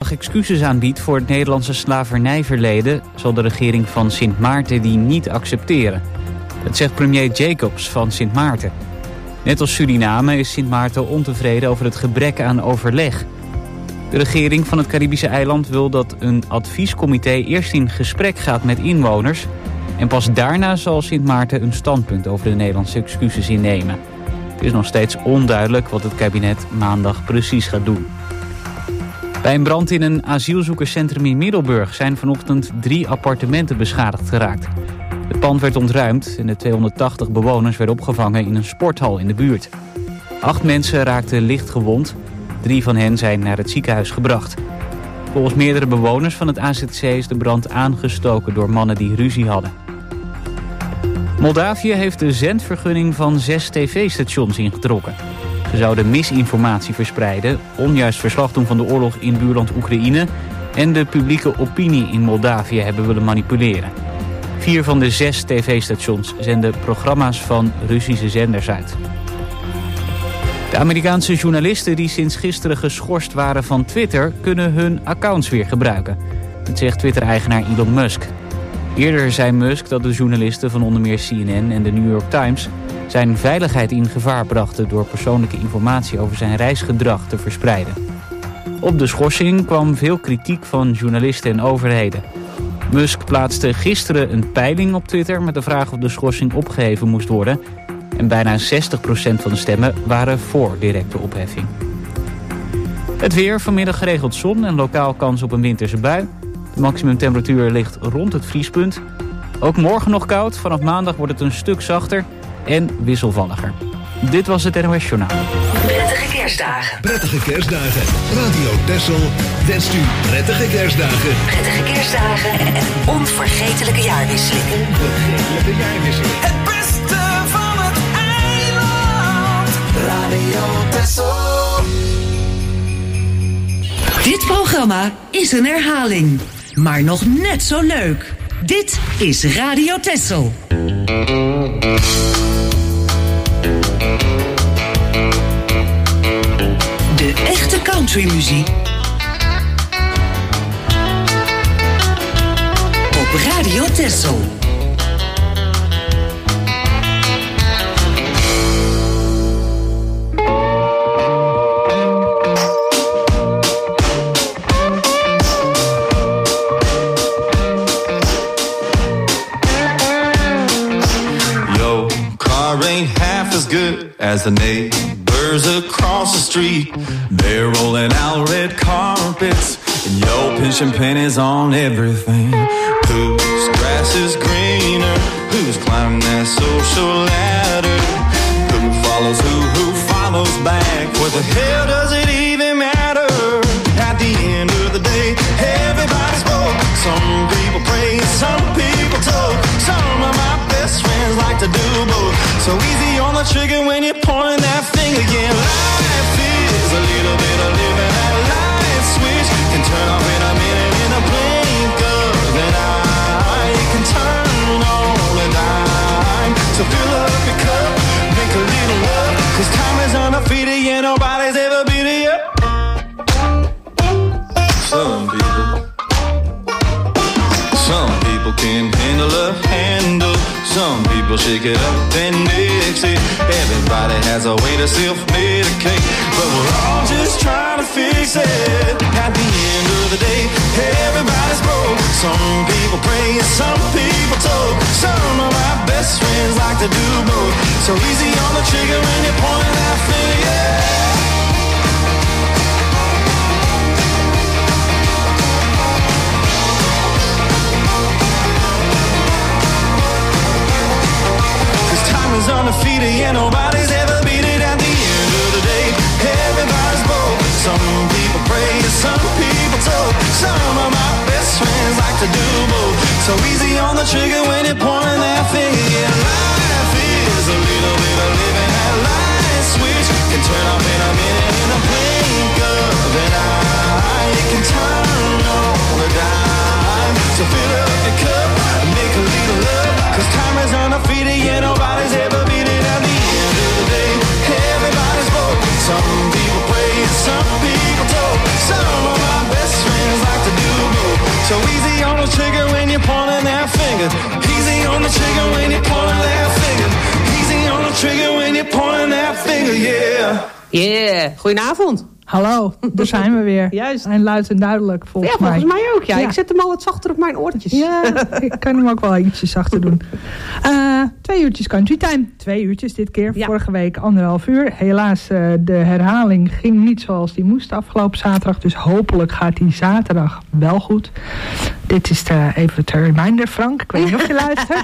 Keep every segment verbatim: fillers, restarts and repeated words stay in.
maandag excuses aanbiedt voor het Nederlandse slavernijverleden, zal de regering van Sint Maarten die niet accepteren. Dat zegt premier Jacobs van Sint Maarten. Net als Suriname is Sint Maarten ontevreden over het gebrek aan overleg. De regering van het Caribische eiland wil dat een adviescomité eerst in gesprek gaat met inwoners, en pas daarna zal Sint Maarten een standpunt over de Nederlandse excuses innemen. Het is nog steeds onduidelijk wat het kabinet maandag precies gaat doen. Bij een brand in een asielzoekerscentrum in Middelburg zijn vanochtend drie appartementen beschadigd geraakt. Het pand werd ontruimd en de tweehonderdtachtig bewoners werden opgevangen in een sporthal in de buurt. Acht mensen raakten licht gewond. Drie van hen zijn naar het ziekenhuis gebracht. Volgens meerdere bewoners van het A Z C is de brand aangestoken door mannen die ruzie hadden. Moldavië heeft de zendvergunning van zes tv-stations ingetrokken. Ze zouden misinformatie verspreiden, onjuist verslag doen van de oorlog in buurland Oekraïne en de publieke opinie in Moldavië hebben willen manipuleren. Vier van de zes tv-stations zenden programma's van Russische zenders uit. De Amerikaanse journalisten die sinds gisteren geschorst waren van Twitter kunnen hun accounts weer gebruiken. Dat zegt Twitter-eigenaar Elon Musk. Eerder zei Musk dat de journalisten van onder meer C N N en de New York Times zijn veiligheid in gevaar brachten door persoonlijke informatie over zijn reisgedrag te verspreiden. Op de schorsing kwam veel kritiek van journalisten en overheden. Musk plaatste gisteren een peiling op Twitter met de vraag of de schorsing opgeheven moest worden. En bijna zestig procent van de stemmen waren voor directe opheffing. Het weer, vanmiddag geregeld zon en lokaal kans op een winterse bui. De maximumtemperatuur ligt rond het vriespunt. Ook morgen nog koud, vanaf maandag wordt het een stuk zachter en wisselvalliger. Dit was het N O S Journaal. Prettige kerstdagen. Prettige kerstdagen. Radio Texel wenst u prettige kerstdagen. Prettige kerstdagen en onvergetelijke jaarwisseling. Onvergetelijke jaarwisseling. Het beste van het eiland. Radio Texel. Dit programma is een herhaling, maar nog net zo leuk. Dit is Radio Texel. De echte countrymuziek op Radio Texel. Yo, car ain't half as good as the neighbors across the street. They're rolling out red carpets and yo, pinching pennies on everything. Whose grass is greener? Who's climbing that social ladder? Who follows who? Who follows back? What the hell does it even matter? At the end of the day, everybody's broke. Some people pray, some people talk. Some of my best friends like to do both. So easy on the trigger when you're pointing that finger again. Life is a little bit of living. That light switch can turn off in a minute, in a blink of an eye. You can turn on a dime. So fill up your cup, make a little love. Cause time is undefeated, yeah, nobody's ever beat it yet. Some people, some people can handle a handle. Some people shake it up and mix it. Everybody has a way to self-medicate, but we're all just trying to fix it. At the end of the day, everybody's broke. Some people pray, some people talk. Some of my best friends like to do both. So easy on the trigger when you're pointing that finger, yeah. Is undefeated, yeah, nobody's ever beat it. At the end of the day, everybody's broke. Some people pray, some people talk. Some of my best friends like to do both. So easy on the trigger when you're pointing that finger. Yeah, life is a little bit of living. That light switch can turn off in a minute, in a blink of an eye. You can turn on a dime. So fill up your cup and make a little love. Cause time is undefeated, yeah, nobody's ever beat it. At the end of the day, everybody's broke. Some people pray, some people talk. Some of my best friends So easy on the trigger when you're pointing that finger. Easy on the trigger when you're pointing that finger. Easy on the trigger when you're pointing that finger, yeah. Yeah, goedenavond. Hallo, daar zijn we weer. Juist. En luid en duidelijk volgens mij. Ja, volgens mij, mij ook. Ja. Ja. Ik zet hem al wat zachter op mijn oortjes. Ja, ik kan hem ook wel ietsje zachter doen. Uh, twee uurtjes country time. Twee uurtjes dit keer. Ja. Vorige week anderhalf uur. Helaas, uh, de herhaling ging niet zoals die moest afgelopen zaterdag. Dus hopelijk gaat die zaterdag wel goed. Dit is de, even de reminder, Frank. Ik weet niet of je luistert.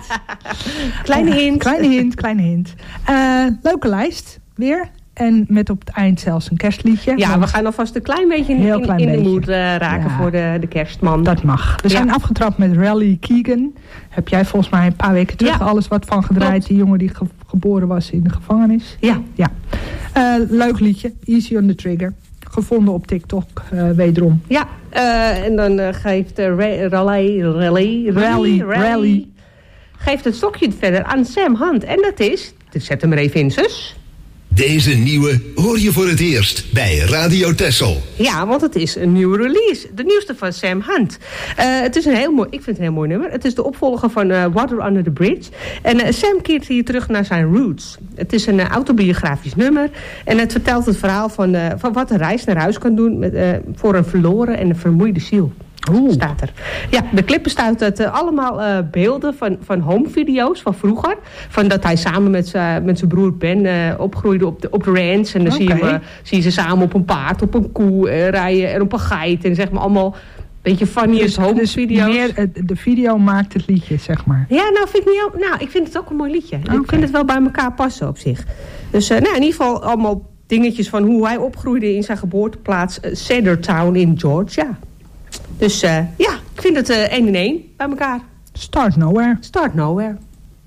Kleine hint. Uh, kleine hint, kleine hint. Uh, leuke lijst, weer. En met op het eind zelfs een kerstliedje. Ja, we gaan alvast een klein beetje in, heel klein in de beetje. moed uh, raken ja. voor de, de kerstman. Dat mag. We zijn ja. afgetrapt met Raleigh Keegan. Heb jij volgens mij een paar weken terug ja. alles wat van gedraaid. Klopt. Die jongen die ge- geboren was in de gevangenis. Ja. ja. Uh, leuk liedje. Easy on the Trigger. Gevonden op TikTok, uh, wederom. Ja, uh, en dan uh, geeft uh, Raleigh, Raleigh, Raleigh, Raleigh. geeft het stokje verder aan Sam Hunt. En dat is, zet hem er even in, zus. Deze nieuwe hoor je voor het eerst bij Radio Texel. Ja, want het is een nieuwe release. De nieuwste van Sam Hunt. Uh, het is een heel mooi, ik vind het een heel mooi nummer. Het is de opvolger van uh, Water Under the Bridge. En uh, Sam keert hier terug naar zijn roots. Het is een uh, autobiografisch nummer. En het vertelt het verhaal van, uh, van wat een reis naar huis kan doen met, uh, voor een verloren en een vermoeide ziel. Oeh. Staat er. Ja, de clip bestaat uit uh, allemaal uh, beelden van, van homevideo's van vroeger. Van dat hij samen met zijn broer Ben uh, opgroeide op de, op de ranch. En dan okay. zie, je, uh, zie je ze samen op een paard, op een koe uh, rijden en op een geit. En zeg maar allemaal een beetje funniest dus, homevideo's. Dus meer, de video maakt het liedje, zeg maar. Ja, nou, vind ik, niet ook, nou ik vind het ook een mooi liedje. Okay. Ik vind het wel bij elkaar passen op zich. Dus uh, nou, in ieder geval allemaal dingetjes van hoe hij opgroeide in zijn geboorteplaats uh, Cedartown in Georgia. Dus uh, ja, ik vind het uh, één in één bij elkaar. Start nowhere. Start nowhere.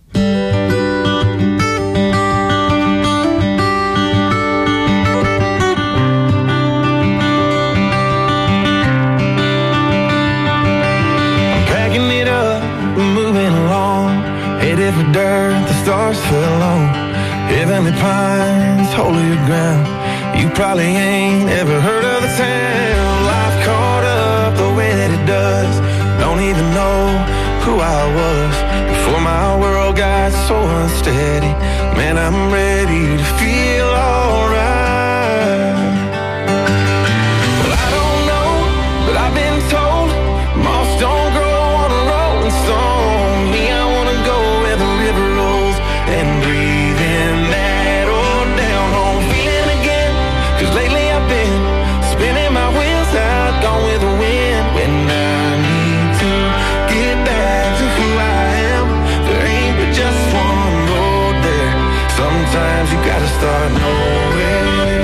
I'm packing it up, moving along. Headed for dirt, the stars fell on. Heavenly pines, holier ground. You probably ain't ever heard of the town. Life caught up the way that it does. Don't even know who I was before my world got so unsteady. Man, I'm ready to feel alright. Well, I don't know, but I've been told moss don't grow on a rolling stone. Me, I wanna go where the river rolls and breathe in that old down home feeling again. 'Cause lately I've been spinning my wheels out, gone with the wind. When I need to get back to who I am, there ain't but just one road there. Sometimes you gotta start nowhere.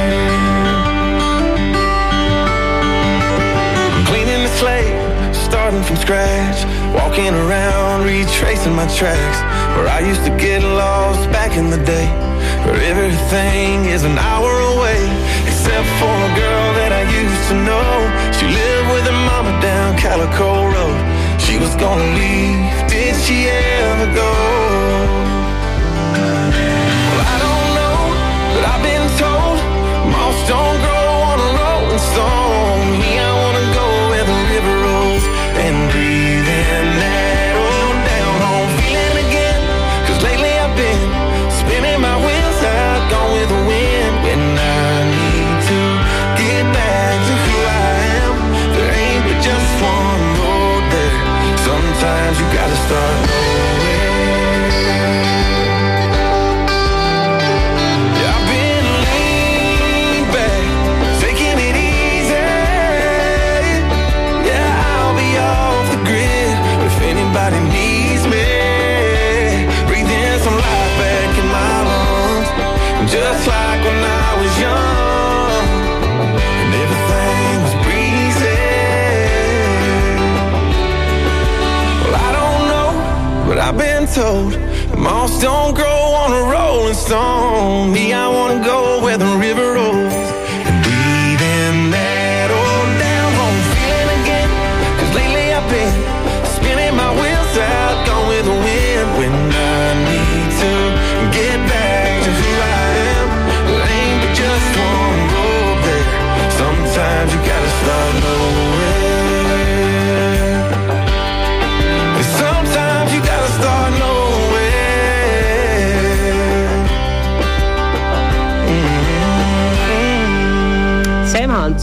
I'm cleaning the slate, starting from scratch, walking around, retracing my tracks. Where I used to get lost back in the day, where everything is an hour away. Except for a girl that I used to know. She lived with her mama down Calico Road. She was gonna leave, did she ever go? Well, I don't know, but I've been told moss don't grow on a rolling stone. Me, I wanna go where the river rolls and breathe in that old down home feeling again. 'Cause lately I've been spinning my wheels out, gone with the wind. When I need to get back to who I am, there ain't but just one road there. Sometimes you gotta start nowhere. Yeah, I've been leaning back, taking it easy. Yeah, I'll be off the grid if anybody needs me. Breathing some life back in my lungs, just like when I was young, and everything was breezy. Well, I don't know, but I've been told moss don't grow on a rolling stone. Me, I wanna go where the river rolls and breathe in that old down home feeling again. 'Cause lately I've been spinning my wheels out, gone with the wind. When I need to get back to who I am, there ain't but just one road there. Sometimes you gotta start nowhere.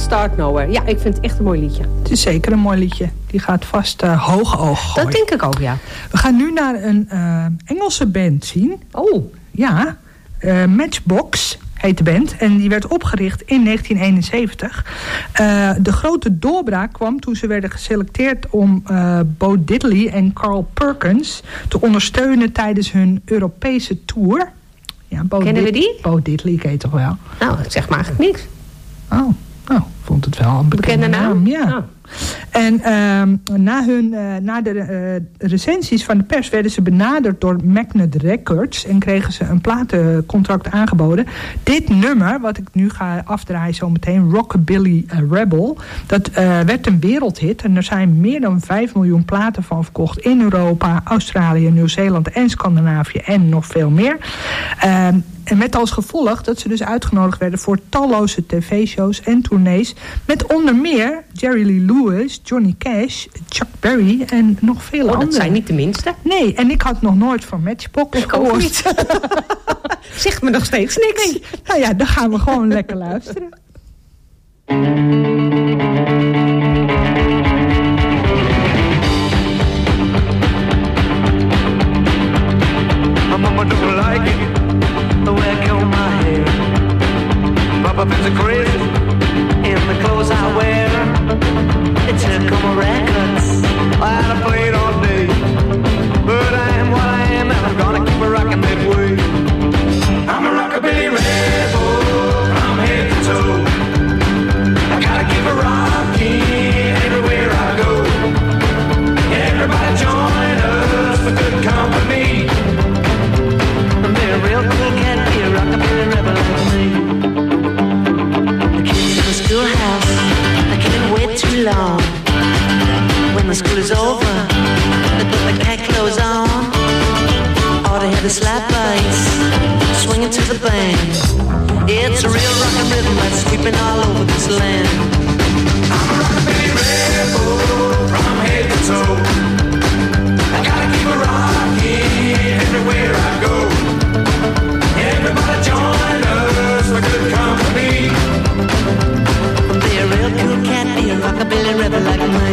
Start Nowhere. Ja, ik vind het echt een mooi liedje. Het is zeker een mooi liedje. Die gaat vast uh, hoog oog gooien. Dat denk ik ook, ja. We gaan nu naar een uh, Engelse band zien. Oh. Ja, uh, Matchbox heet de band. En die werd opgericht in negentien eenenzeventig. Uh, de grote doorbraak kwam toen ze werden geselecteerd om uh, Bo Diddley en Carl Perkins te ondersteunen tijdens hun Europese tour. Ja, Bo Kennen Did- we die? Bo Diddley ken je toch wel? Nou, dat zegt maar eigenlijk niks. Oh, nou, ik vond het wel een bekende, Bekende naam? Ja. Oh. En uh, na, hun, uh, na de uh, recensies van de pers werden ze benaderd door Magnet Records en kregen ze een platencontract aangeboden. Dit nummer, wat ik nu ga afdraaien zo meteen, Rockabilly Rebel, dat uh, werd een wereldhit en er zijn meer dan vijf miljoen platen van verkocht in Europa, Australië, Nieuw-Zeeland en Scandinavië en nog veel meer. Uh, En met als gevolg dat ze dus uitgenodigd werden voor talloze tv-shows en tournees. Met onder meer Jerry Lee Lewis, Johnny Cash, Chuck Berry en nog veel oh, anderen. Dat zijn niet de minste. Nee, en ik had nog nooit van Matchbox Ik ook gehoord. niet. Zegt me nog steeds niks. Nee. Nou ja, dan gaan we gewoon lekker luisteren. My mama don't like it, the way I comb my hair. Papa thinks I'm crazy in the clothes I wear. It took all my records I had played all day, but I am what I am and I'm gonna keep a rockin' that way. I'm a rockabilly rebel from head to toe. I gotta keep a rockin' everywhere I go. Everybody join us for good company. They're a real cool cat, be a rockabilly rebel like me. The kids in the schoolhouse, they can't wait too long. When the school is over, they put the cat clothes on. Or they have the slap bass, swinging to the band. It's a real rockin' rhythm that's sweeping all over this land. I'm a rockabilly rebel from head to toe. I gotta keep a rockin' everywhere I go. Everybody join us for good company. Be a real cool cat, be a rockabilly rebel like me.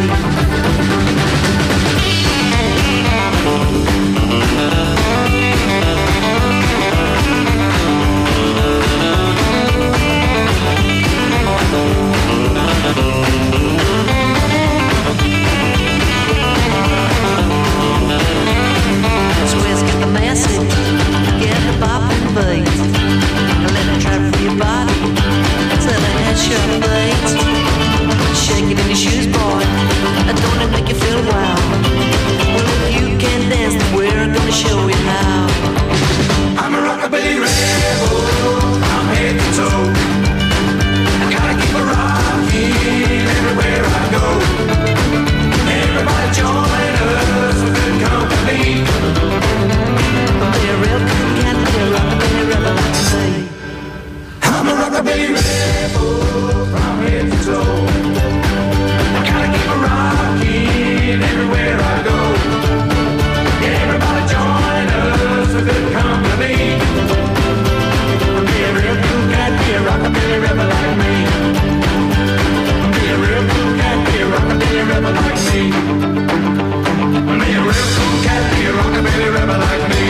So let's get the message, get the bopping beat. Let it trap for your body till the head sharp blades. Shake it in your shoes, boy. Don't it make you feel wild? Well, if you can dance, then we're gonna show you how. I'm a rockabilly rebel from head to toe. I gotta keep a rockin' everywhere I go. Everybody join us for good company. Be a real cool cat, be a rockabilly rebel like me. I'm a rockabilly rebel from head to toe. I gotta keep a rockin' everywhere I go. Everybody join us for good company. Be a real cool cat, be a rockabilly rebel like me. Be a real cool cat, be a rockabilly rebel like me. Be a real cool cat, be a rockabilly rebel like me.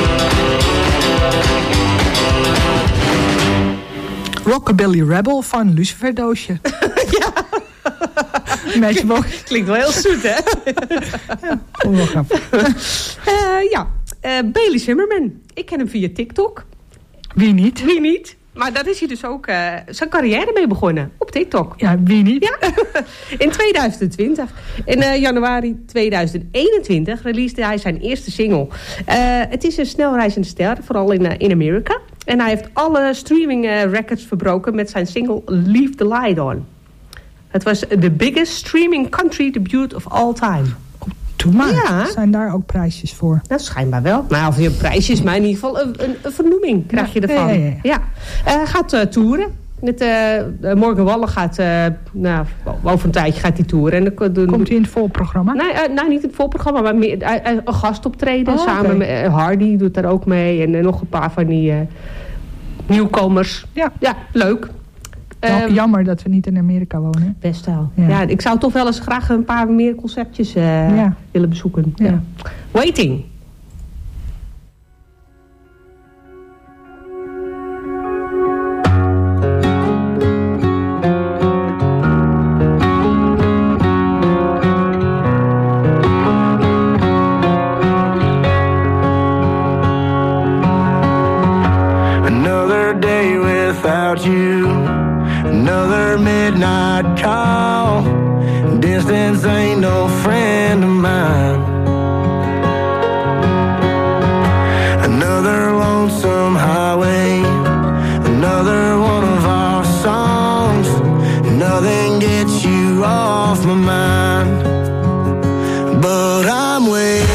Rockabilly Rebel van Lucifer Doosje. Ja. Matchbox. Klinkt wel heel zoet, hè? Ja, vond ik wel grappig. Uh, ja, uh, Bailey Zimmerman. Ik ken hem via TikTok. Wie niet? Wie niet? Maar daar is hij dus ook uh, zijn carrière mee begonnen. Op TikTok. Ja, wie niet? Ja, in tweeduizend twintig. In uh, januari tweeduizend eenentwintig releasede hij zijn eerste single. Uh, het is een snelreizende ster, vooral in, uh, in Amerika. En hij heeft alle streaming uh, records verbroken met zijn single Leave the Light On. Het was the biggest streaming country debut of all time. Doe maar. Ja. Zijn daar ook prijsjes voor? Nou, schijnbaar wel. Nou, of je een prijsje is, maar in ieder geval een, een, een vernoeming krijg je Ja, ervan. ja, ja, ja. ja. Hij uh, gaat uh, toeren. Met, uh, Morgan Wallen gaat, uh, nou, over een tijdje gaat hij toeren. En dan, dan, Komt hij in het volprogramma? Nee, uh, nou, niet in het volprogramma, maar meer, uh, uh, een gastoptreden. Oh, samen okay. met uh, Hardy doet daar ook mee. En uh, nog een paar van die uh, nieuwkomers. Ja. Ja, leuk. Ja, um, jammer dat we niet in Amerika wonen. Best wel. Ja. ja, ik zou toch wel eens graag een paar meer concertjes uh, ja. willen bezoeken. Ja. Ja. Waiting. Another day without you. Another midnight call. Distance ain't no friend of mine. Another lonesome highway. Another one of our songs. Nothing gets you off my mind. But I'm waiting.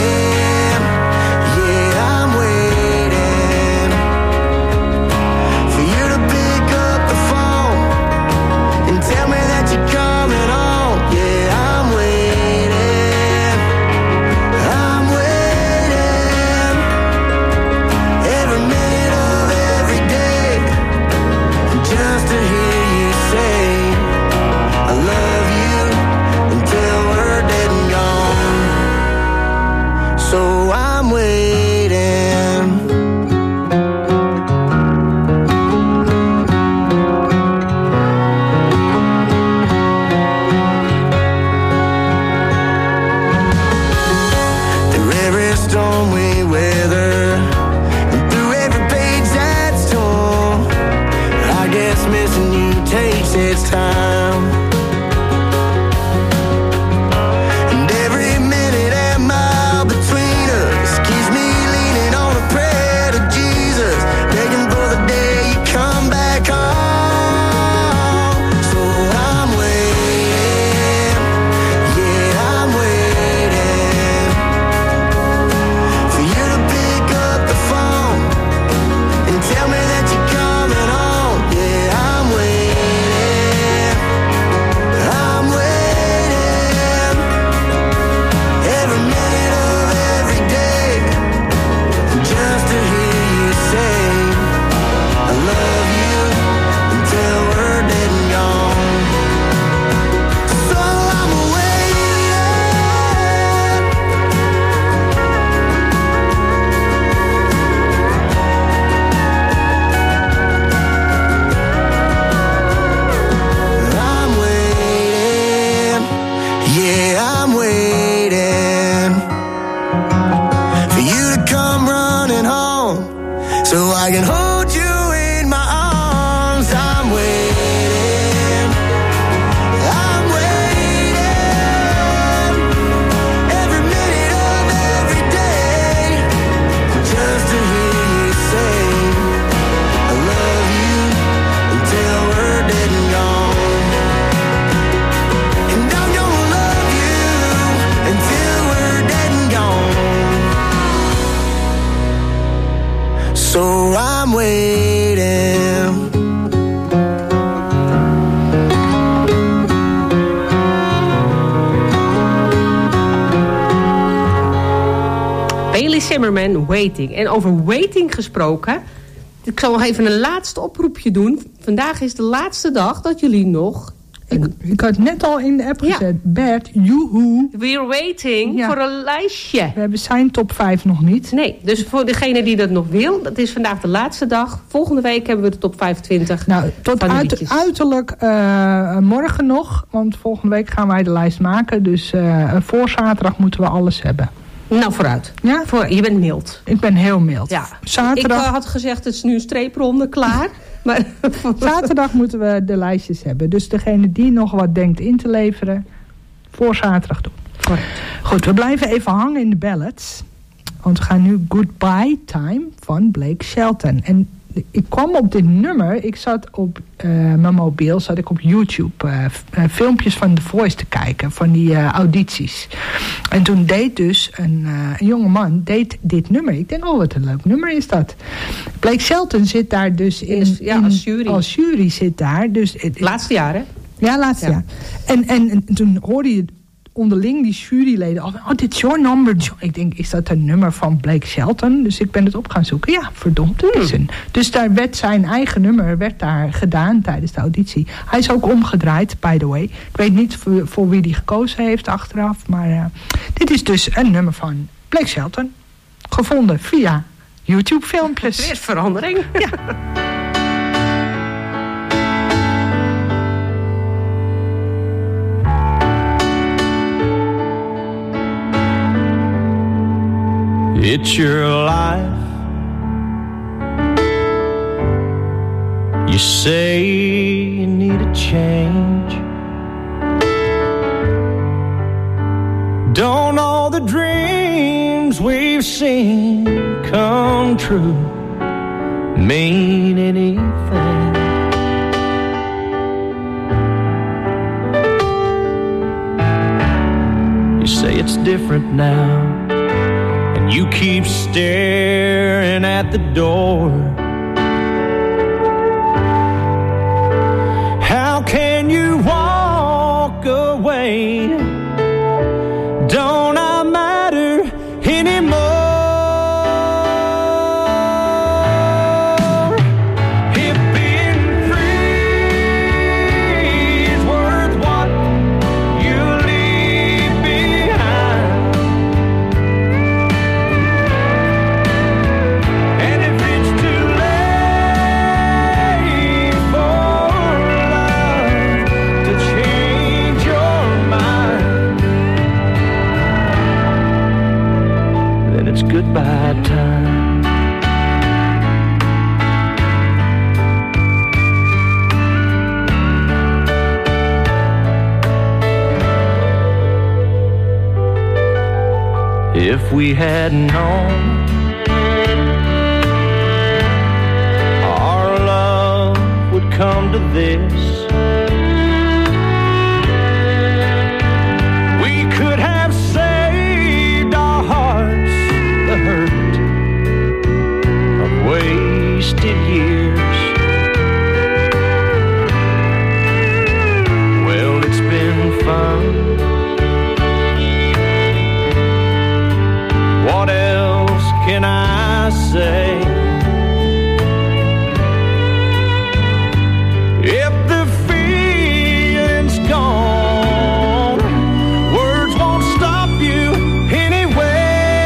Zimmerman, Waiting. En over Waiting gesproken, ik zal nog even een laatste oproepje doen. Vandaag is de laatste dag dat jullie nog... Ik, ik had net al in de app gezet. Ja. Bert, joehoe. We're waiting ja. voor een lijstje. We hebben zijn top vijf nog niet. Nee, dus voor degene die dat nog wil, dat is vandaag de laatste dag. Volgende week hebben we de top vijfentwintig. Nou, tot uit, uiterlijk uh, morgen nog. Want volgende week gaan wij de lijst maken. Dus uh, voor zaterdag moeten we alles hebben. Nou, vooruit. Ja? Voor, je bent mild. Ik ben heel mild. Ja. Zaterdag... Ik uh, had gezegd, het is nu een streepronde, klaar. Maar... Zaterdag moeten we de lijstjes hebben. Dus degene die nog wat denkt in te leveren, voor zaterdag doen. Goed, Goed we blijven even hangen in de ballads. Want we gaan nu Goodbye Time van Blake Shelton. En ik kwam op dit nummer. Ik zat op uh, mijn mobiel, zat ik op YouTube uh, uh, filmpjes van The Voice te kijken. Van die uh, audities. En toen deed dus een, uh, een jonge man deed dit nummer. Ik denk, oh wat een leuk nummer is dat. Blake Shelton zit daar dus in. Is, ja, in, als jury. Als jury zit daar. Dus, laatste jaar, hè? Ja, laatste ja. jaar. En, en, en toen hoorde je onderling die juryleden... Oh, dit is your number. Ik denk, is dat een nummer van Blake Shelton? Dus ik ben het op gaan zoeken. Ja, verdomd, het is een. Dus daar werd zijn eigen nummer werd daar gedaan tijdens de auditie. Hij is ook omgedraaid, by the way. Ik weet niet voor, voor wie die gekozen heeft achteraf. Maar uh, dit is dus een nummer van Blake Shelton. Gevonden via YouTube-filmpjes. Weer verandering. Ja. It's your life. You say you need a change. Don't all the dreams we've seen come true mean anything? You say it's different now. You keep staring at the door. How can you walk away? Don't I matter anymore? If being free is worth what you leave behind, and if it's too late for love to change your mind, then it's goodbye time. If we had known our love would come to this, we could have saved our hearts the hurt of wasted years. Well, it's been fun. What else can I say? If the feeling's gone, words won't stop you anyway.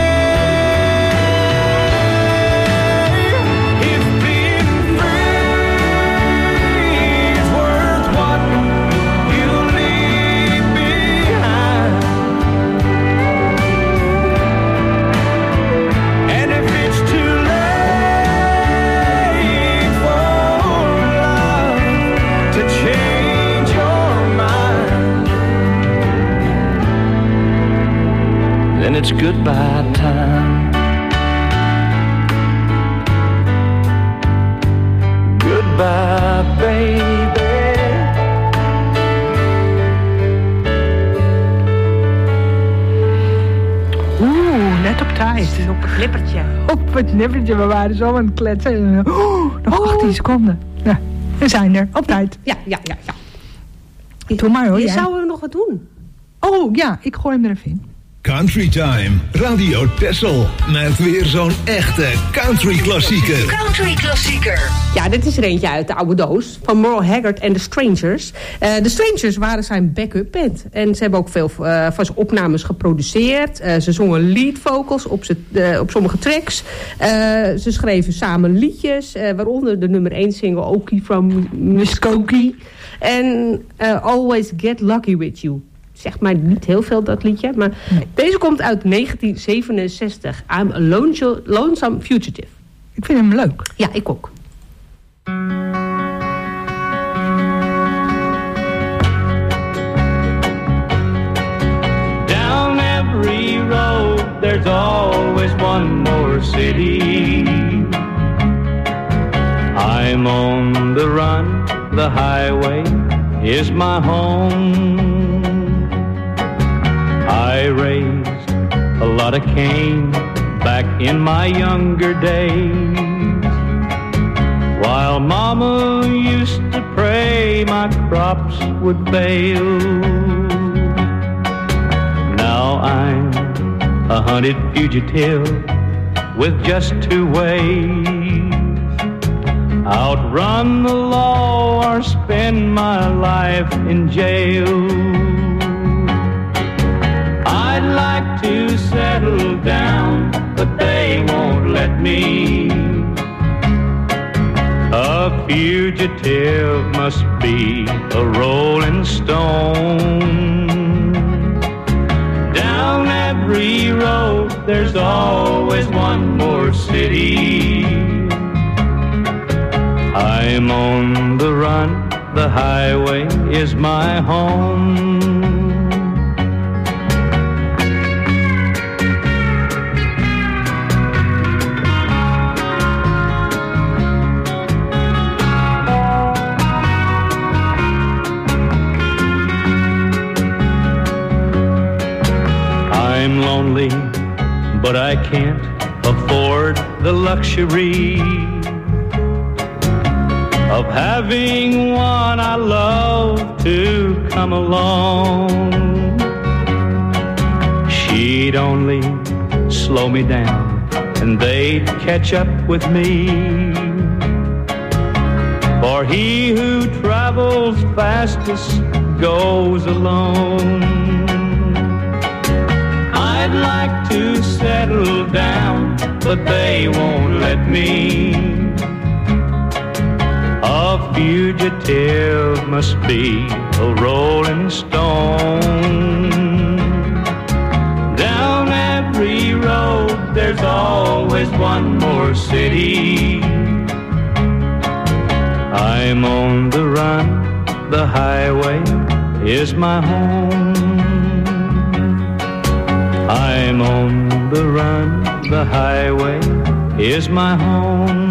If being free is worth what you leave behind, and if it's too late for love to change your mind, then it's goodbye time. Goodbye, baby. Oeh, net op tijd. Op het nippertje. Op het nippertje, we waren zo aan het kletsen. Oeh, nog achttien seconden. Ja, we zijn er, op tijd. Ja, ja, ja. ja. Doe maar hoor, Je jij. zou er nog wat doen. Oh ja, ik gooi hem er even in. Country Time, Radio Texel. Met weer zo'n echte country klassieker. Country klassieker. Ja, dit is er eentje uit de oude doos. Van Merle Haggard en The Strangers. Uh, The Strangers waren zijn backup band. En ze hebben ook veel uh, van zijn opnames geproduceerd. Uh, ze zongen lead vocals op, z'n, uh, op sommige tracks. Uh, ze schreven samen liedjes. Uh, waaronder de nummer één single Okie from Muskogee. En uh, Always Get Lucky With You. Zegt mij niet heel veel, dat liedje. Maar nee. Deze komt uit negentien zevenenzestig. I'm a lone, Lonesome Fugitive. Ik vind hem leuk. Ja, ik ook. Down every road there's always one more city. I'm on the run, the highway is my home. I raised a lot of cane back in my younger days, while Mama used to pray my crops would fail. a hunted fugitive with just two ways: outrun the law or spend my life in jail. I'd like to settle down, but they won't let me. A fugitive must be a rolling stone. Down every road there's always one more city. I'm on the run, the highway is my home. I'm lonely, but I can't afford the luxury of having one I love to come along. She'd only slow me down and they'd catch up with me. For he who travels fastest goes alone. I'd like to settle down, but they won't let me. A fugitive must be a rolling stone. Down every road there's always one more city. I'm on the run, the highway is my home. I'm on the run, the highway is my home.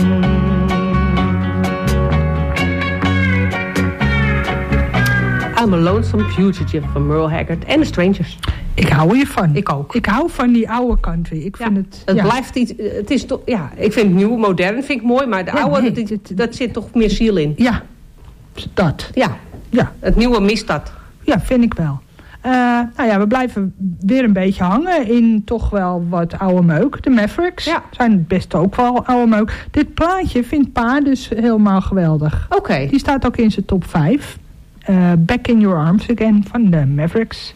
I'm a Lonesome Fugitive van Merle Haggard en The Strangers. Ik hou hiervan. Ik ook. Ik hou van die oude country. Ik vind ja, het... Het ja. blijft iets... Het is toch... Ja, ik vind het nieuw, modern vind ik mooi, maar de Ja, oude, nee, dat, het- dat zit toch meer ziel in. Ja, dat. Ja, Ja, het nieuwe mist dat. ja vind ik wel. Uh, nou ja, we blijven weer een beetje hangen in toch wel wat oude meuk. De Mavericks Ja. zijn best ook wel oude meuk. Dit plaatje vindt Pa dus helemaal geweldig. Oké. Okay. Die staat ook in zijn top vijf. Uh, Back in Your Arms Again van de Mavericks.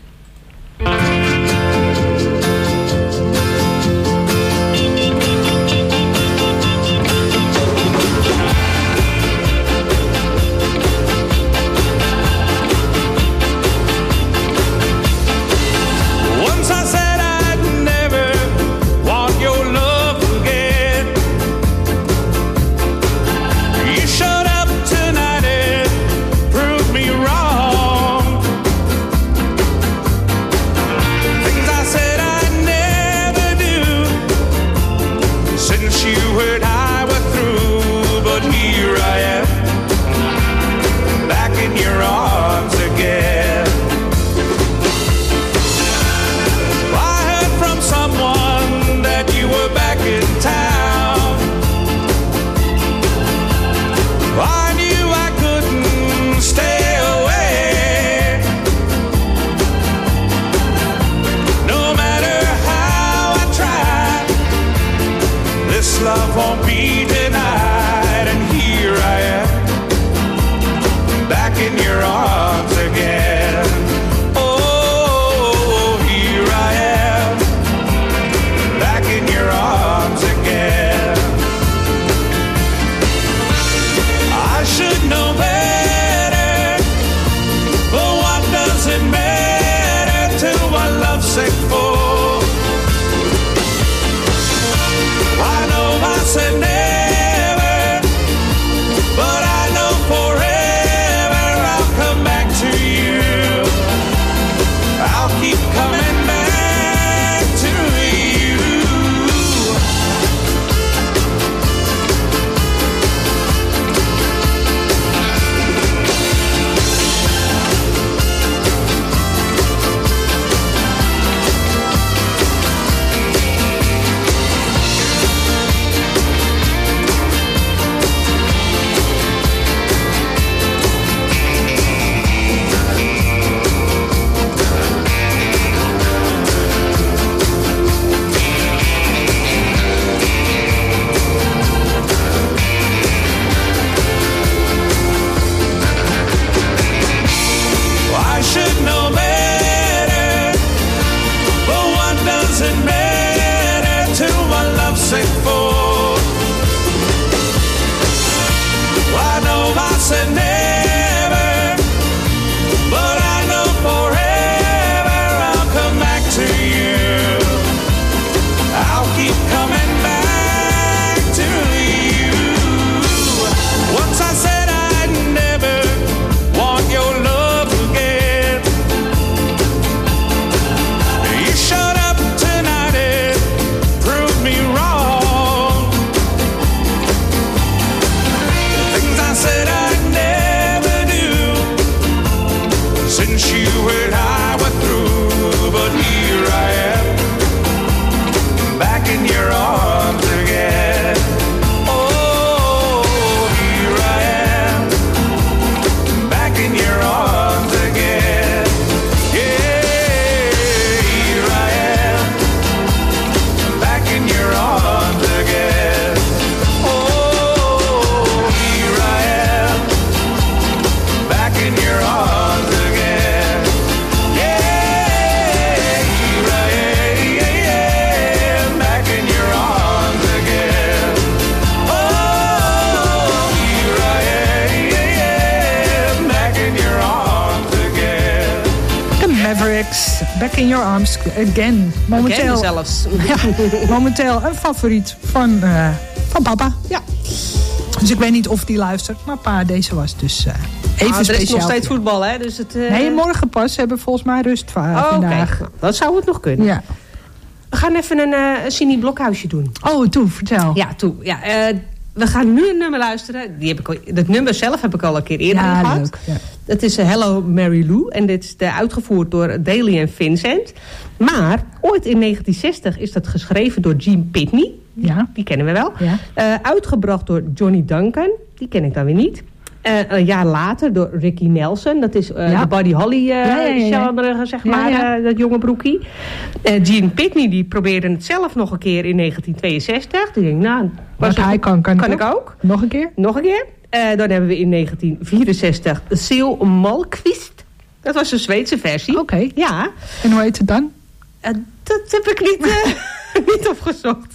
T-Rex, Back in Your Arms Again. Momenteel, Again zelfs. Ja, momenteel een favoriet van, uh, van papa. Ja. Dus ik weet niet of die luistert, maar pa, deze was dus uh, even ah, speciaal. Er is nog steeds voetbal, hè? Dus het, uh... Nee, morgen pas. Ze hebben volgens mij rust uh, oh, vandaag. Okay. Dat zou het nog kunnen. Ja. We gaan even een, uh, een Cine Blokhuisje doen. Oh, toe, vertel. Ja, toe. Ja, uh, we gaan nu een nummer luisteren. Die heb ik al, dat nummer zelf heb ik al een keer eerder ja, gehad. Leuk, ja. Het is uh, Hello Mary Lou. En dit is uh, uitgevoerd door Daly en Vincent. Maar ooit in negentien zestig is dat geschreven door Gene Pitney. Ja. Die kennen we wel. Ja. Uh, uitgebracht door Johnny Duncan. Die ken ik dan weer niet. Uh, een jaar later door Ricky Nelson. Dat is uh, ja. de Buddy Holly uh, ja, ja, ja. genre, zeg ja, maar. ja. Uh, dat jonge broekie. Uh, Gene Pitney die probeerde het zelf nog een keer in negentien tweeënzestig. Die denk, nou, wat hij kan, kan, kan ik, ik ook. ook. Nog een keer? Nog een keer. Uh, dan hebben we in negentien vierenzestig Sil Malmquist. Dat was een Zweedse versie. Oké. Okay. Ja. En hoe heet het dan? Uh, dat heb ik niet, uh, niet opgezocht.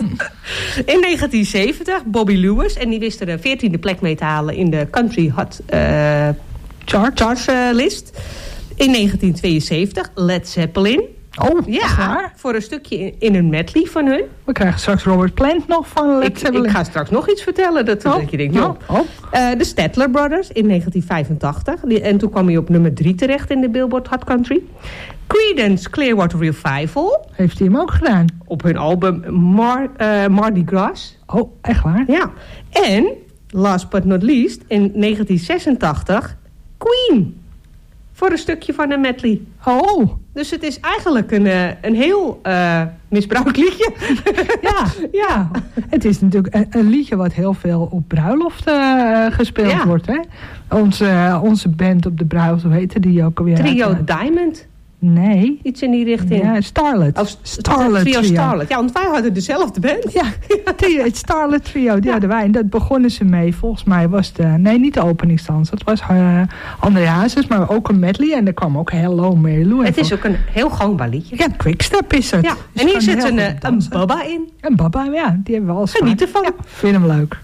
In negentien zeventig Bobby Lewis. En die wist er een veertiende plek mee te halen in de Country Hot uh, Chart, Charts uh, list. In negentien tweeënzeventig Led Zeppelin. Oh, ja, voor een stukje in, in een medley van hun. We krijgen straks Robert Plant nog van Led ik, Zeppelin. Ik ga straks nog iets vertellen. Dat, oh. dat je denkt, joh. Oh. Oh. Uh, de Statler Brothers in negentien vijfentachtig. Die, en toen kwam hij op nummer drie terecht in de Billboard Hot Country. Creedence Clearwater Revival. Heeft hij hem ook gedaan? Op hun album Mar, uh, Mardi Gras. Oh, echt waar? Ja. En, last but not least, in negentien zesentachtig Queen. Voor een stukje van een medley. Oh. Dus het is eigenlijk een, uh, een heel uh, misbruikt liedje. ja, ja. Het is natuurlijk een, een liedje wat heel veel op bruiloften uh, gespeeld ja. wordt. Hè? Onze, uh, onze band op de bruiloft, hoe heette die ook alweer? Trio uit, uh, Diamond. Nee. Iets in die richting. Ja, Starlet. Oh, Starlet Trio. Trio. Starlet. Ja, want wij hadden dezelfde band. Ja, het Starlet Trio, die ja. hadden wij. En dat begonnen ze mee. Volgens mij was de... Nee, niet de openingsdans. Dat was uh, André Hazes, maar ook een medley. En er kwam ook Hello Mary Lou. Het is ook een heel gangbaar liedje. Ja, Quickstep is het. Ja. Dus en hier zit een, een Baba in. Een Baba, ja. Die hebben we al Geniet ervan. Ja, vind hem leuk.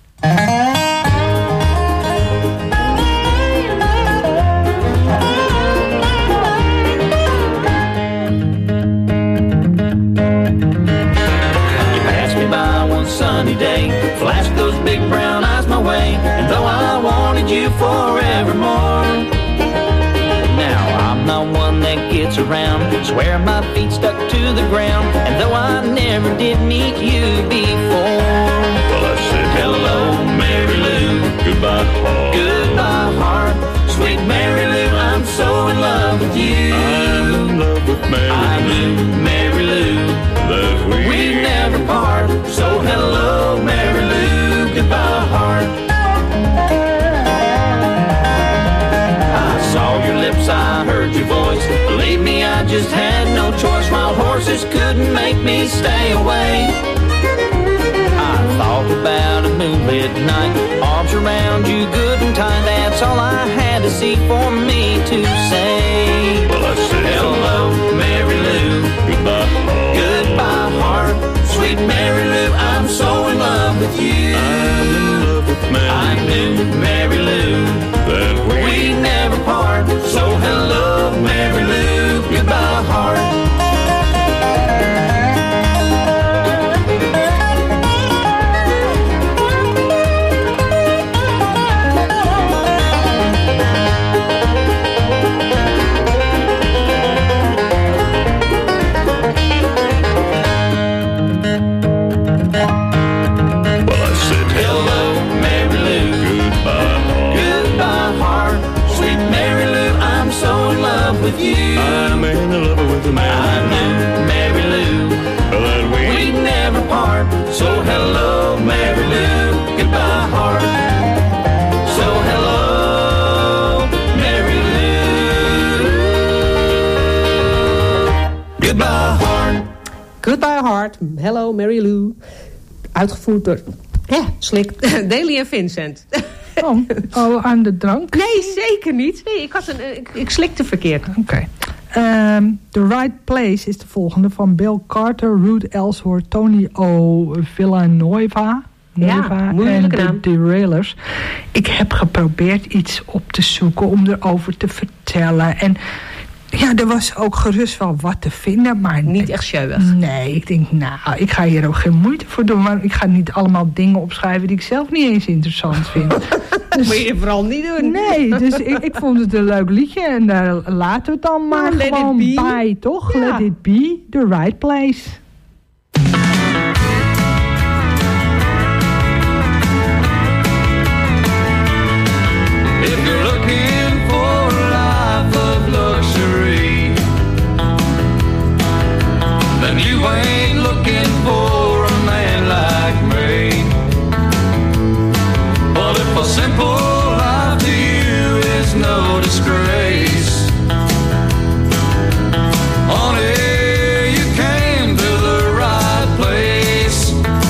Sunny day, flash those big brown eyes my way, and though I wanted you forevermore, now I'm not one that gets around, swear my feet stuck to the ground, and though I never did meet you before, well I said hello Mary Lou, goodbye heart, goodbye heart, sweet Mary Lou, I'm so in love with you, I'm in love with Mary Lou, I knew Mary Lou, that we we'd never part, so hello Mary Lou, goodbye heart. I saw your lips, I heard your voice, believe me I just had no choice, wild horses couldn't make me stay away. I thought about a moonlit night, arms around you good and tight, that's all I had to see for me to say. Well I said hello Mary Lou, goodbye heart, goodbye heart, sweet Mary Lou, I'm so in love with you, I'm in love with Mary I knew Mary Lou, that we we'd never part, so hello Mary Lou, goodbye heart. With you, I'm in love with Mary I knew Mary Lou, that we we'd never part, so hello Mary Lou, goodbye heart, so hello Mary Lou, goodbye heart. Goodbye heart, hello Mary Lou, uitgevoerd door ja, Slick, Daly en Vincent. Oh, oh, aan de drank? Nee, zeker niet. Nee, ik, had een, ik, ik slikte verkeerd. Oké. Okay. Um, The Right Place is de volgende van Bill Carter, Ruth Ellsworth, Tony O. Villanueva. Ja, en de Derailers. Ik heb geprobeerd iets op te zoeken om erover te vertellen. En Ja, er was ook gerust wel wat te vinden, maar... Niet echt sjeuwig. Nee, ik denk, nou, ik ga hier ook geen moeite voor doen. Maar ik ga niet allemaal dingen opschrijven die ik zelf niet eens interessant vind. Dus, moet je vooral niet doen. Nee, dus ik, ik vond het een leuk liedje. En daar laten we het dan maar nou, gewoon bij, toch? Ja. Let it be the right place. If you're looking for a life of luxury, then you ain't looking for a man like me. But if a simple life to you is no disgrace, honey, you came to the right place.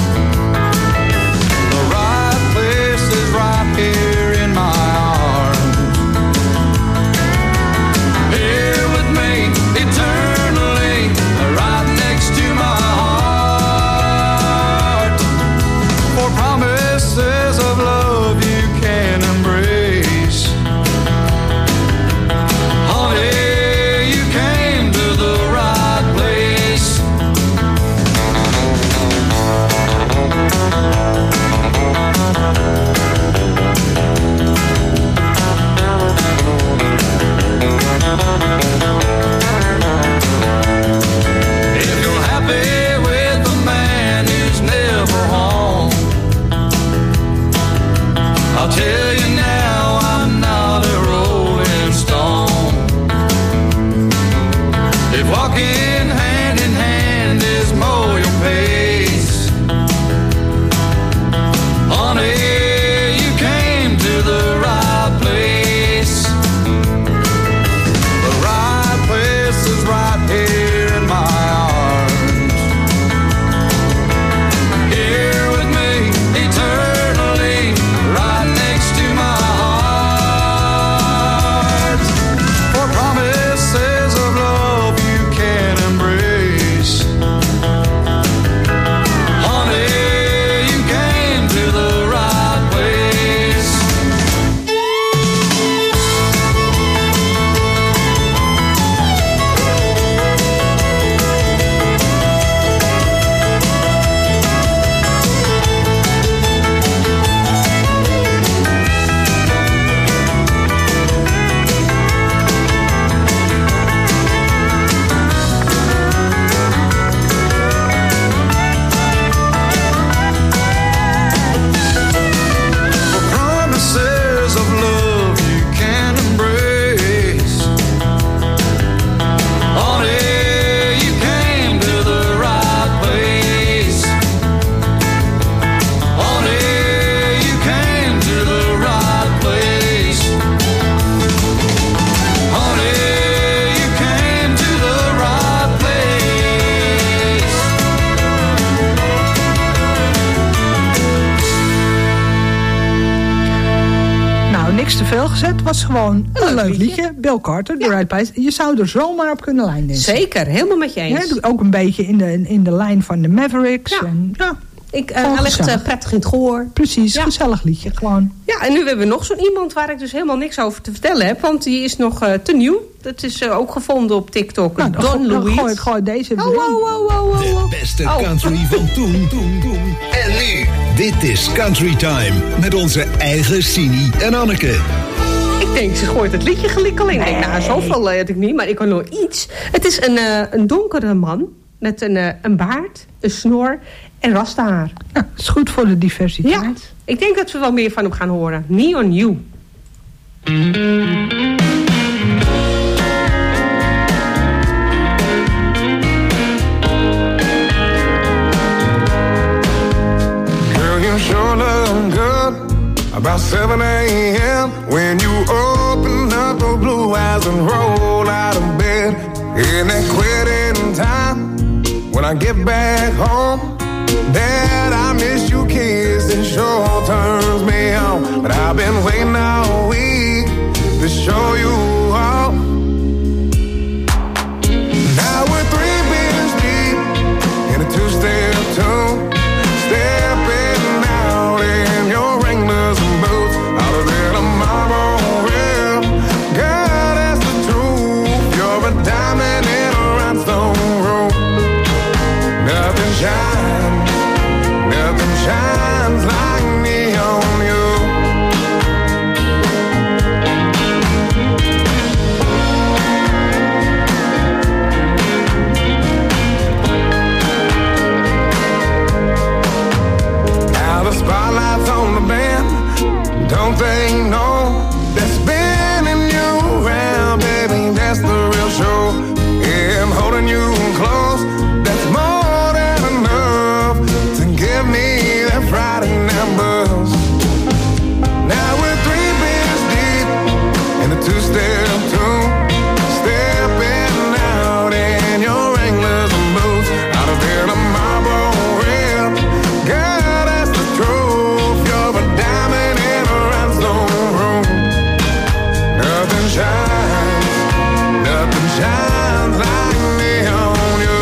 The right place is right here in my arms, here with me eternally, right next to my heart. For promises of love you can embrace, honey, you came to the right place. If you're happy with a man who's never home, I'll tell you now, I'm not a rolling stone. If walking hand in hand is more your pace, honey, you came to the right place. The right place is right here in my arms, here with me eternally, right next to my heart. For promises of love you can embrace, honey, you came to the right place. For promises of love you can embrace, honey, you came to the right place. Honey, you came to the right place. Honey, you came to the right place. Nou, niks te veel gezet. Was gewoon een leuk liedje. Bill Carter, The Right Place. Je zou er zomaar op kunnen lijnen. Zeker, helemaal met je eens. Ja, ook een beetje in de, in de lijn van de Mavericks. Ja. En, ja, Ik, uh, hij ligt uh, prettig in het gehoor. precies, Ja. gezellig liedje gewoon. Ja, en nu hebben we nog zo'n iemand waar ik dus helemaal niks over te vertellen heb. Want die is nog uh, te nieuw. Dat is uh, ook gevonden op TikTok. Nou, Don dan Louise. gooi, gooi deze Oh, oh, oh, oh, oh, De oh. beste Oh. country van toen, toen, toen. En nu. Dit is Country Time. Met onze eigen Sini en Anneke. Ik denk, ze gooit het liedje gelijk al in. Ik denk, nou, zoveel uh, had ik niet, maar ik kan nog iets. Het is een, uh, een donkere man met een, uh, een baard, een snor en rastahaar. Ja, is goed voor de diversiteit. Ja, ik denk dat we wel meer van hem gaan horen. Neon You. Girl, you sure look good. About seven a.m. when you open up those blue eyes and roll out of bed. In that quitting time, when I get back home, Dad, I miss you kiss. It sure turns me on. But I've been waiting all week to show you all. Now we're three beers deep in a two-step tune, stepping out in your Wranglers and boots, out of there tomorrow. Real, God, that's the truth. You're a shines, nothing shines like me on you. Now the spotlight's on the band, don't they know that spinning you around, baby, that's the real show. Yeah, I'm holding you close, that's more than enough to give me that Friday night buzz. Now we're three beers deep in a two-step tune, stepping out in your Wranglers and boots, out of here to Marlboro Red. God, that's the trophy of a diamond in a rhinestone room. Nothing shines, nothing shines like me on you.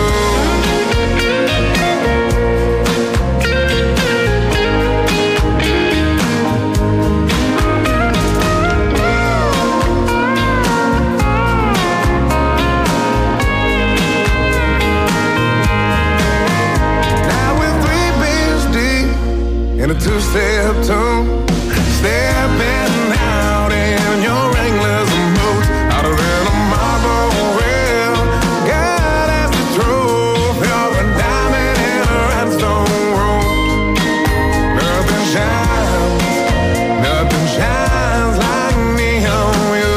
Now we're three beers deep in a two-step tune, stepping out in your Wranglers and boots, out of there to Marlboro Red. God, that's the trophy of a diamond in a rhinestone room. Nothing shines, nothing shines like me on you.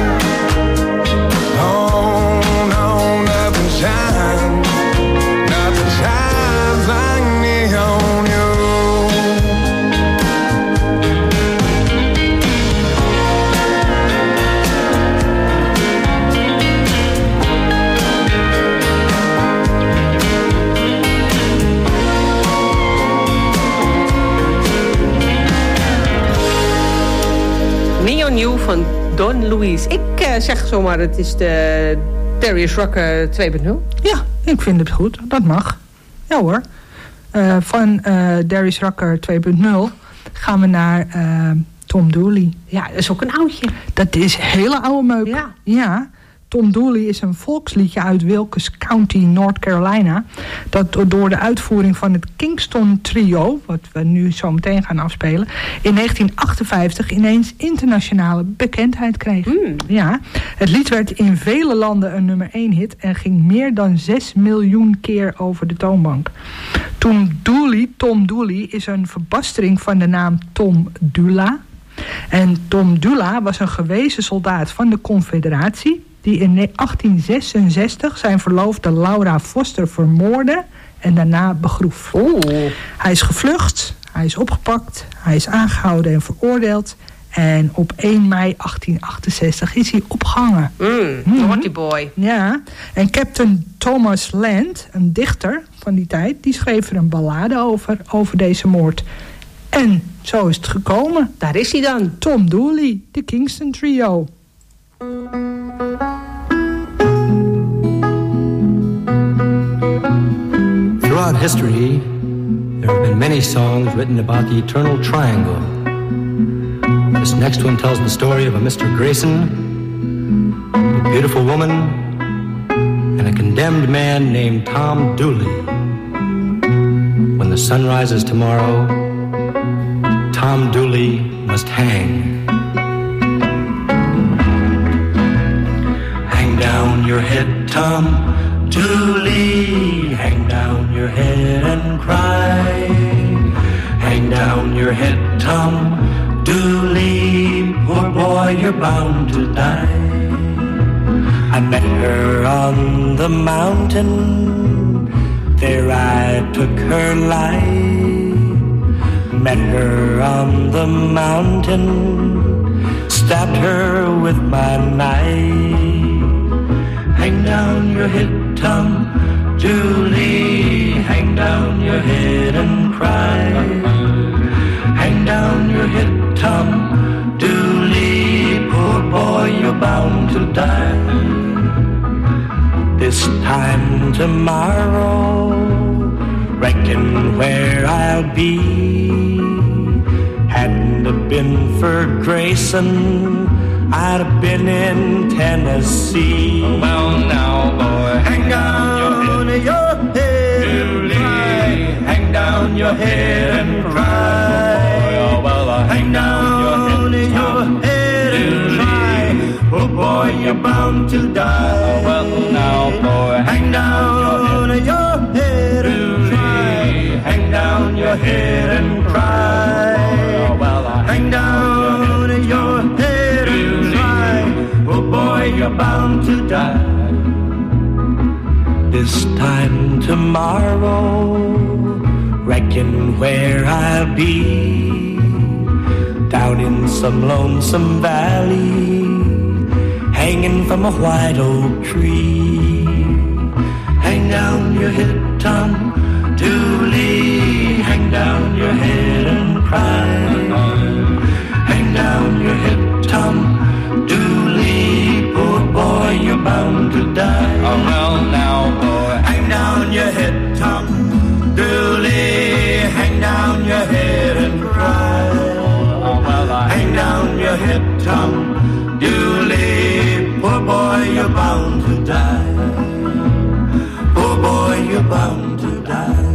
Oh no, nothing shines, nothing shines like me on you. Neon You van Don Luis. Ik uh, zeg zomaar, het is de Darius Rucker twee punt nul. Ja, ik vind het goed. Dat mag. Ja hoor. Uh, van uh, Darius Rucker twee punt nul gaan we naar uh, Tom Dooley. Ja, dat is ook een oudje. Dat is hele oude meuk. Ja. Ja. Tom Dooley is een volksliedje uit Wilkes County, North Carolina, dat door de uitvoering van het Kingston Trio, wat we nu zo meteen gaan afspelen, in negentien achtenvijftig ineens internationale bekendheid kreeg. Mm. Ja, het lied werd in vele landen een nummer één hit en ging meer dan zes miljoen keer over de toonbank. Tom Dooley, Tom Dooley is een verbastering van de naam Tom Dula. En Tom Dula was een gewezen soldaat van de Confederatie die in achttien zesenzestig zijn verloofde Laura Foster vermoordde en daarna begroef. Oeh. Hij is gevlucht, hij is opgepakt, hij is aangehouden en veroordeeld. En op één mei achttien achtenzestig is hij opgehangen. Mm, mm-hmm. Naughty boy. Ja, en Captain Thomas Land, een dichter van die tijd, die schreef er een ballade over, over deze moord. En zo is het gekomen. Daar is hij dan. Tom Dooley, de Kingston Trio. Throughout history, there have been many songs written about the eternal triangle. This next one tells the story of a Mister Grayson, a beautiful woman, and a condemned man named Tom Dooley. When the sun rises tomorrow, Tom Dooley must hang. Hang down your head, Tom Dooley, hang down your head and cry. Hang down your head, Tom Dooley, poor boy, you're bound to die. I met her on the mountain, there I took her life. Met her on the mountain, stabbed her with my knife. Hang down your head, Tom Dooley, hang down your head and cry. Hang down your head, Tom Dooley, poor boy, you're bound to die. This time tomorrow, reckon where I'll be. Hadn't it been for Grayson, I'd have been in Tennessee. Well now, boy, hang down your head, Dooley. your head and cry. Oh, well, I hang down in your head and cry. Oh boy, you're bound to die. Oh, well, now, boy, hang down in your head and cry. Hang down your head and cry. Oh, well, I hang down in your head and cry. Oh boy, you're bound to die. This time tomorrow, reckon where I'll be, down in some lonesome valley, hanging from a white oak tree. Hang down your head, Tom Dooley, hang down your head and cry. Hang down your head, Tom Dooley, poor boy, you're bound to die. Oh well, now boy, hang down your head, Tom Dooley, hang down your head and cry. Oh well, I hang down your head, Tom Dooley, poor boy, you're bound to die. Poor boy, you're bound to die.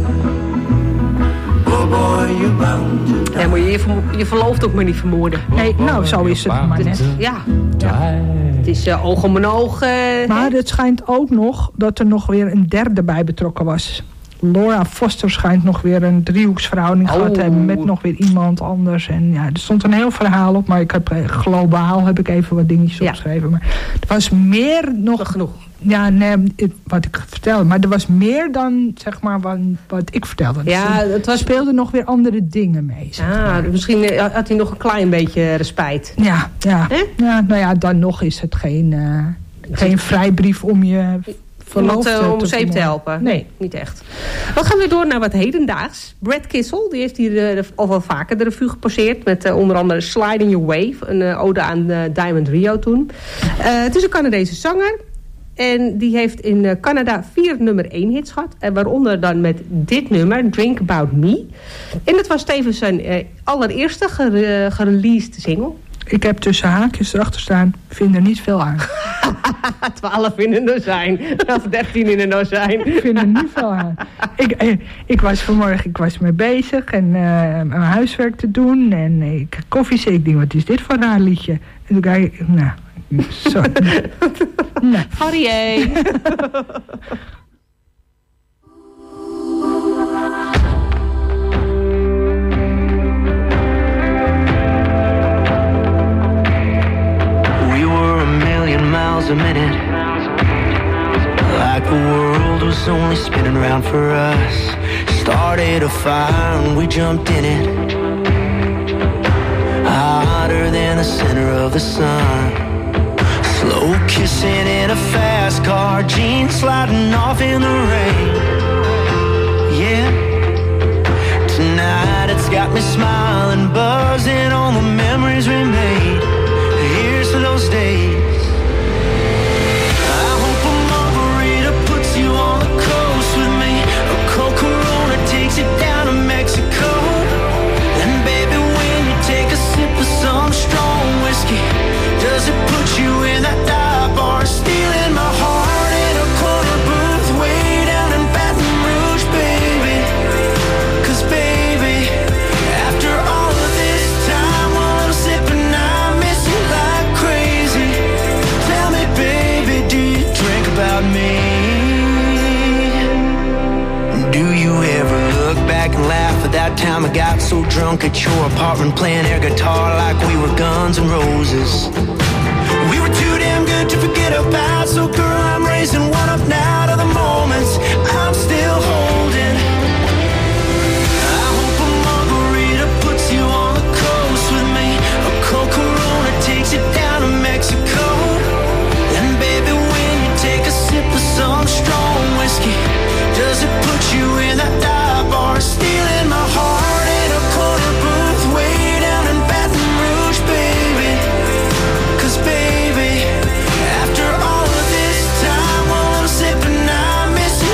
Poor boy, you're bound to die. Ja, maar je, je verlooft ook maar niet vermoorden. Nee, nou, zo is het maar net. Ja. Ja. Het is uh, oog om een oog. Uh, maar het schijnt ook nog dat er nog weer een derde bij betrokken was. Laura Foster schijnt nog weer een driehoeksverhouding oh. gehad te hebben met nog weer iemand anders. En ja, er stond een heel verhaal op, maar ik heb uh, globaal heb ik even wat dingetjes ja. opgeschreven. Maar er was meer nog... nog genoeg. Ja, nee, wat ik vertelde. Maar er was meer dan, zeg maar, wat, wat ik vertelde. Ja, dus het was... speelden nog weer andere dingen mee. Zeg ah, maar. Misschien had hij nog een klein beetje respijt. Ja, ja. ja nou ja, dan nog is het geen, uh, geen vrijbrief om je verloofde uh, om te zeep te helpen. Nee, niet echt. We gaan weer door naar wat hedendaags. Brad Kissel, die heeft hier uh, al wel vaker de revue gepasseerd. Met uh, onder andere Sliding Your Way. Een uh, ode aan uh, Diamond Rio toen. Uh, het is een Canadese zanger. En die heeft in Canada vier nummer één hits gehad. En waaronder dan met dit nummer, Drink About Me. En dat was tevens zijn eh, allereerste gere, gereleased single. Ik heb tussen haakjes erachter staan, vind er niet veel aan. Twaalf in een dozijn. Of dertien in een dozijn. Ik vind er niet veel aan. Ik, ik, ik was vanmorgen ik was mee bezig en uh, mijn huiswerk te doen. En ik koffie zei, ik denk, wat is dit voor een raar liedje? En toen kijk ik, nou... Sorry. Nee. Sorry. We were a million miles a minute, like the world was only spinning round for us. Started a fire and we jumped in it, hotter than the center of the sun. Slow kissing in a fast car, jeans sliding off in the rain. Yeah, tonight it's got me smiling, buzzing on the memories we made. Here's to those days. I hope a margarita puts you on the coast with me. A cold Corona takes you down to Mexico. And baby, when you take a sip of some strong whiskey, does it put you in that dive bar, stealing my heart in a corner booth way down in Baton Rouge, baby? 'Cause baby, after all of this time, while I'm sipping, I miss you like crazy. Tell me, baby, do you drink about me? Do you ever look back and laugh at that time I got so drunk at your apartment, playing air guitar like we were Guns N' Roses? We were too damn good to forget about, so girl, I'm raising one up now to the moments I'm still holding. I hope a margarita puts you on the coast with me. A cold Corona takes you down to Mexico. And baby, when you take a sip of some strong whiskey, does it put you in that dive bar, stealing my heart in a corner booth way down in Baton Rouge, baby? 'Cause baby, after all of this time, while I'm sipping, I miss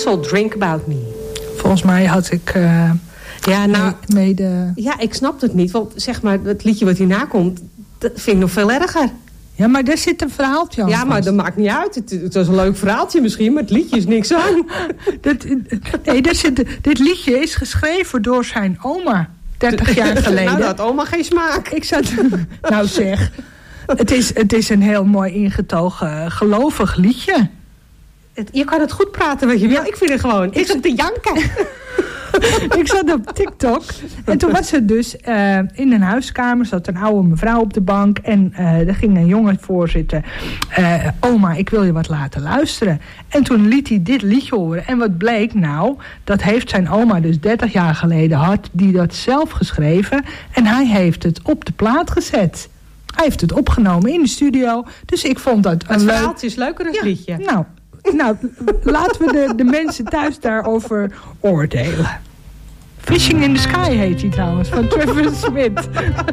Axl, Drink About Me. Volgens mij had ik uh, ja, nou, mede... Ja, ik snap het niet. Want zeg maar, het liedje wat hierna komt, dat vind ik nog veel erger. Ja, maar daar zit een verhaaltje aan. Ja, maar dat maakt niet uit. Het, het was een leuk verhaaltje misschien, maar het liedje is niks aan. dat, nee, daar zit, dit liedje is geschreven door zijn oma. dertig jaar geleden. Nou, dat had oma geen smaak. Ik zat... nou zeg, het is, het is een heel mooi ingetogen, gelovig liedje. Het, je kan het goed praten wat je wil. Ik vind het gewoon. Ik zat te janken. Ik zat op TikTok. En toen was het dus uh, in een huiskamer. Zat een oude mevrouw op de bank. En uh, er ging een jongen voor zitten. Uh, oma, ik wil je wat laten luisteren. En toen liet hij dit liedje horen. En wat bleek nou? Dat heeft zijn oma dus dertig jaar geleden had. Die dat zelf geschreven. En hij heeft het op de plaat gezet. Hij heeft het opgenomen in de studio. Dus ik vond dat een het leuk... verhaaltje is leuker dan het ja, liedje. Nou... Nou, laten we de, de mensen thuis daarover oordelen. Fishing in the Sky heet hij trouwens, van Travis Smith.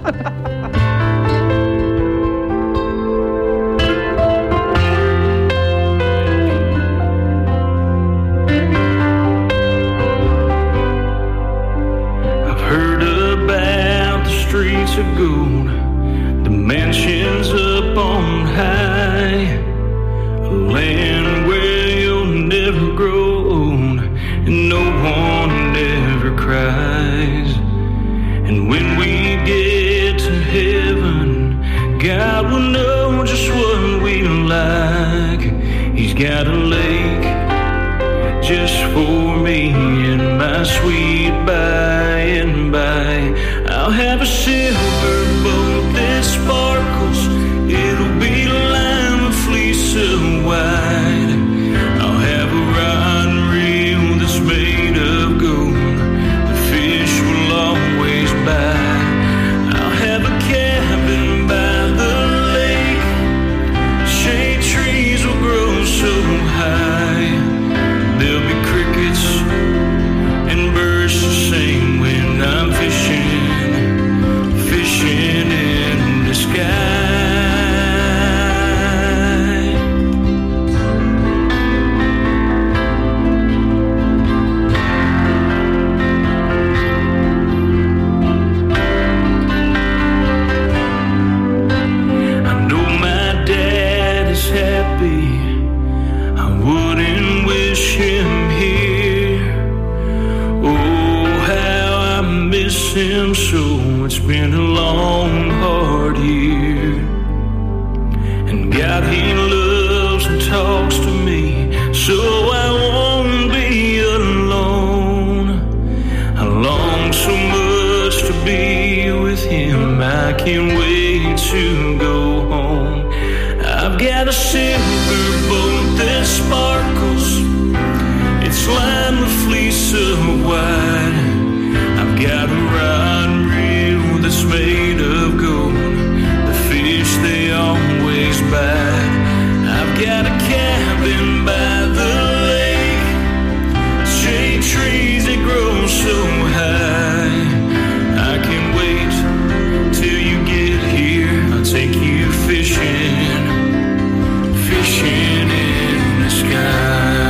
I've heard about the streets of gold, the mansions up on high, a land where you'll never grow old and no one ever cries. And when we get to heaven, God will know just what we like. He's got a lake just for me and my sweet by and by. I'll have a silver boat that sparkles. It'll be lined with fleece of white. I'll have a rod and reel that's made of gold. The fish will always bite. I'll have a cabin by the lake. Shade trees will grow so high. There'll be crickets and birds to sing when I'm fishing, fishing in the sky. Him so it's been a long hard year, and God he loves and talks to me so I won't be alone. I long so much to be with him, I can't wait to go home. I've got a silver boat that sparkles, it's lined with fleece of white. I've got a rod and reel that's made of gold. The fish, they always bite. I've got a cabin by the lake. Shade trees that grow so high. I can't wait till you get here. I'll take you fishing, fishing in the sky.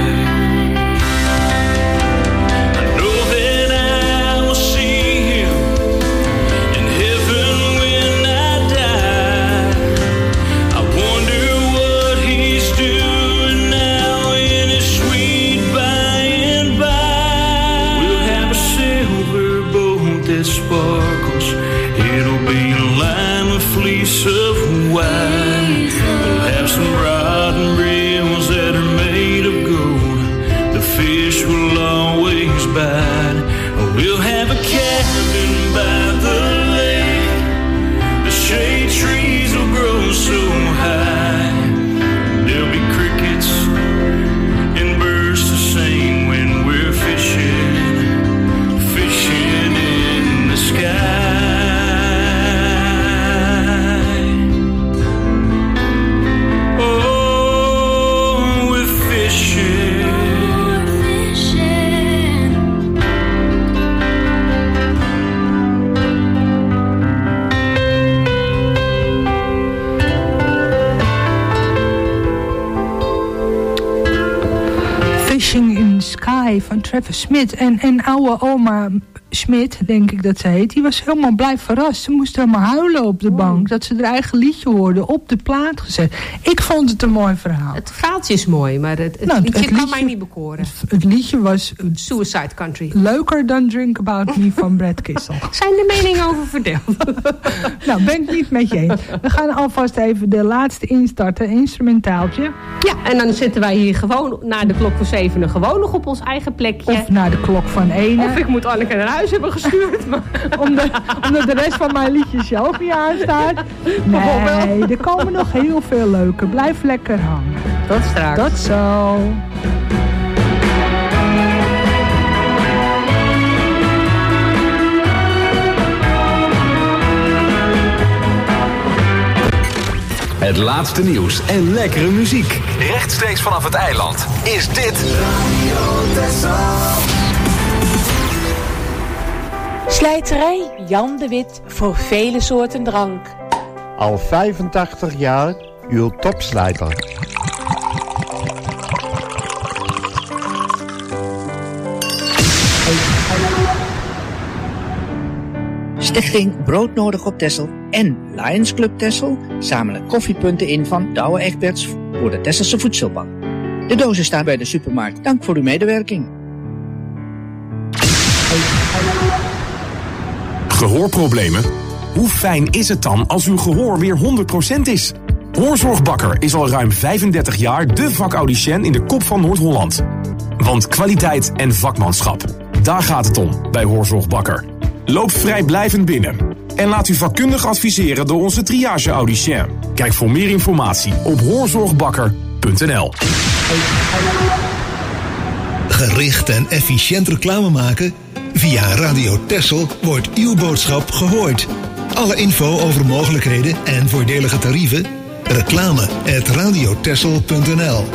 Sparkles, it'll be lined with fleece of white. We'll have some rod and reels that are made of gold. The fish will always bite. We'll have a cabin by the lake. The shade trees will grow so high. There'll be crickets and birds to sing when we're fishing, fishing in the sky. Oh, cd van Travis Smith. En, en oude oma Smith, denk ik dat ze heet, die was helemaal blij verrast. Ze moest helemaal huilen op de bank. Dat ze haar eigen liedje hoorde op de plaat gezet. Ik vond het een mooi verhaal. Het verhaaltje is mooi, maar het, het, nou, liedje, het liedje kan mij niet bekoren. Het, het liedje was Suicide Country. Leuker dan Drink About Me van Brad Kissel. Zijn de meningen over verdeeld? Nou, ben ik niet met je eens. We gaan alvast even de laatste instarten, instrumentaaltje. Ja, en dan zitten wij hier gewoon na de klok van zevenen gewoon nog op ons eigen plekje. Of na de klok van ene. Of ik moet Anneke naar huis hebben gestuurd. Maar... omdat, omdat de rest van mijn liedjes je ook niet aanstaat. Nee, er komen nog heel veel leuke. Blijf lekker hangen. Tot straks. Tot zo. Het laatste nieuws en lekkere muziek. Rechtstreeks vanaf het eiland is dit Radio Texel. Slijterij Jan de Wit voor vele soorten drank. Al vijfentachtig jaar uw topslijter. Stichting Broodnodig op Texel en Lions Club Texel zamelen koffiepunten in van Douwe Egberts voor de Tesselse voedselbank. De dozen staan bij de supermarkt. Dank voor uw medewerking. Gehoorproblemen? Hoe fijn is het dan als uw gehoor weer honderd procent is? Hoorzorgbakker is al ruim vijfendertig jaar de vakaudiënt in de kop van Noord-Holland. Want kwaliteit en vakmanschap, daar gaat het om bij Hoorzorgbakker. Loop vrijblijvend binnen en laat u vakkundig adviseren door onze triage-audicien. Kijk voor meer informatie op hoorzorgbakker punt n l. Gericht en efficiënt reclame maken? Via Radio Texel wordt uw boodschap gehoord. Alle info over mogelijkheden en voordelige tarieven? Reclame at radiotexel punt n l.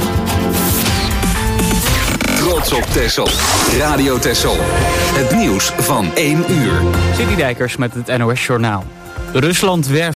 Trots op Texel. Radio Texel. Het nieuws van één uur. City Dijkers met het N O S Journaal. Rusland werft